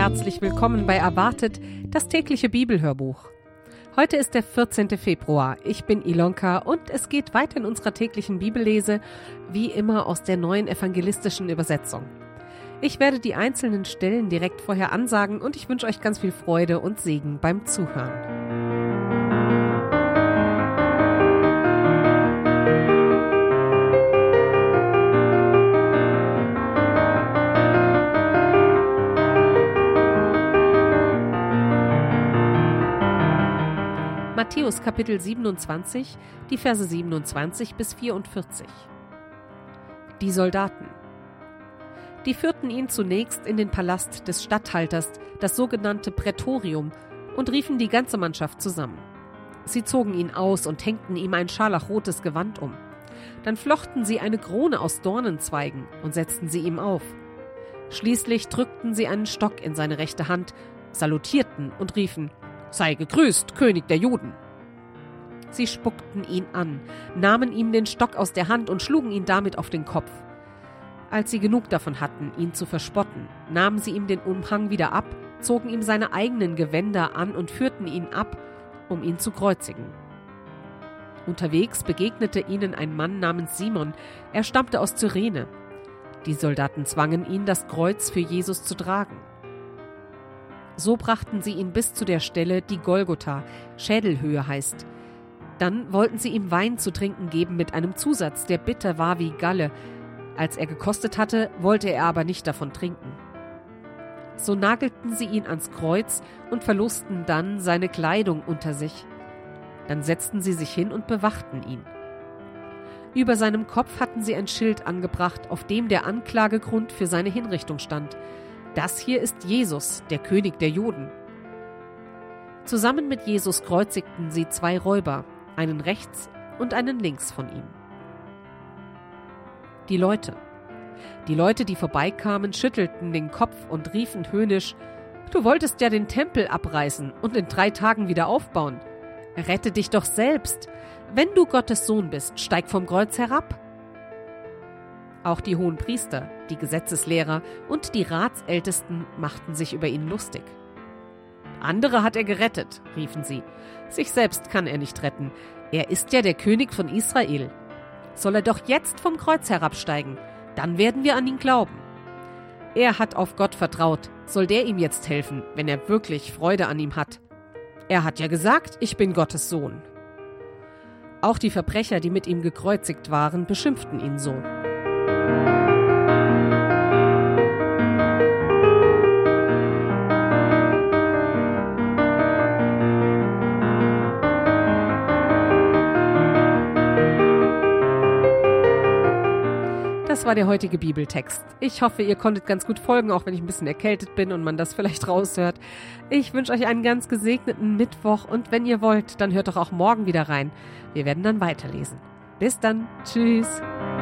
herzlich willkommen bei Erwartet, das tägliche Bibelhörbuch. Heute ist der 14. Februar. Ich bin Ilonka und es geht weiter in unserer täglichen Bibellese, wie immer aus der neuen evangelistischen Übersetzung. Ich werde die einzelnen Stellen direkt vorher ansagen und ich wünsche euch ganz viel Freude und Segen beim Zuhören. Matthäus Kapitel 27, die Verse 27 bis 44. Die Soldaten. Die führten ihn zunächst in den Palast des Statthalters, das sogenannte Prätorium, und riefen die ganze Mannschaft zusammen. Sie zogen ihn aus und hängten ihm ein scharlachrotes Gewand um. Dann flochten sie eine Krone aus Dornenzweigen und setzten sie ihm auf. Schließlich drückten sie einen Stock in seine rechte Hand, salutierten und riefen: »Sei gegrüßt, König der Juden!« Sie spuckten ihn an, nahmen ihm den Stock aus der Hand und schlugen ihn damit auf den Kopf. Als sie genug davon hatten, ihn zu verspotten, nahmen sie ihm den Umhang wieder ab, zogen ihm seine eigenen Gewänder an und führten ihn ab, um ihn zu kreuzigen. Unterwegs begegnete ihnen ein Mann namens Simon, er stammte aus Cyrene. Die Soldaten zwangen ihn, das Kreuz für Jesus zu tragen. So brachten sie ihn bis zu der Stelle, die Golgotha, Schädelhöhe heißt. Dann wollten sie ihm Wein zu trinken geben mit einem Zusatz, der bitter war wie Galle. Als er gekostet hatte, wollte er aber nicht davon trinken. So nagelten sie ihn ans Kreuz und verlosten dann seine Kleidung unter sich. Dann setzten sie sich hin und bewachten ihn. Über seinem Kopf hatten sie ein Schild angebracht, auf dem der Anklagegrund für seine Hinrichtung stand. Das hier ist Jesus, der König der Juden. Zusammen mit Jesus kreuzigten sie 2 Räuber, einen rechts und einen links von ihm. Die Leute, die vorbeikamen, schüttelten den Kopf und riefen höhnisch: »Du wolltest ja den Tempel abreißen und in 3 Tagen wieder aufbauen. Rette dich doch selbst. Wenn du Gottes Sohn bist, steig vom Kreuz herab.« Auch die Hohenpriester, die Gesetzeslehrer und die Ratsältesten machten sich über ihn lustig. »Andere hat er gerettet«, riefen sie. »Sich selbst kann er nicht retten. Er ist ja der König von Israel. Soll er doch jetzt vom Kreuz herabsteigen, dann werden wir an ihn glauben. Er hat auf Gott vertraut, soll der ihm jetzt helfen, wenn er wirklich Freude an ihm hat? Er hat ja gesagt, ich bin Gottes Sohn.« Auch die Verbrecher, die mit ihm gekreuzigt waren, beschimpften ihn so. Das war der heutige Bibeltext. Ich hoffe, ihr konntet ganz gut folgen, auch wenn ich ein bisschen erkältet bin und man das vielleicht raushört. Ich wünsche euch einen ganz gesegneten Mittwoch und wenn ihr wollt, dann hört doch auch morgen wieder rein. Wir werden dann weiterlesen. Bis dann. Tschüss.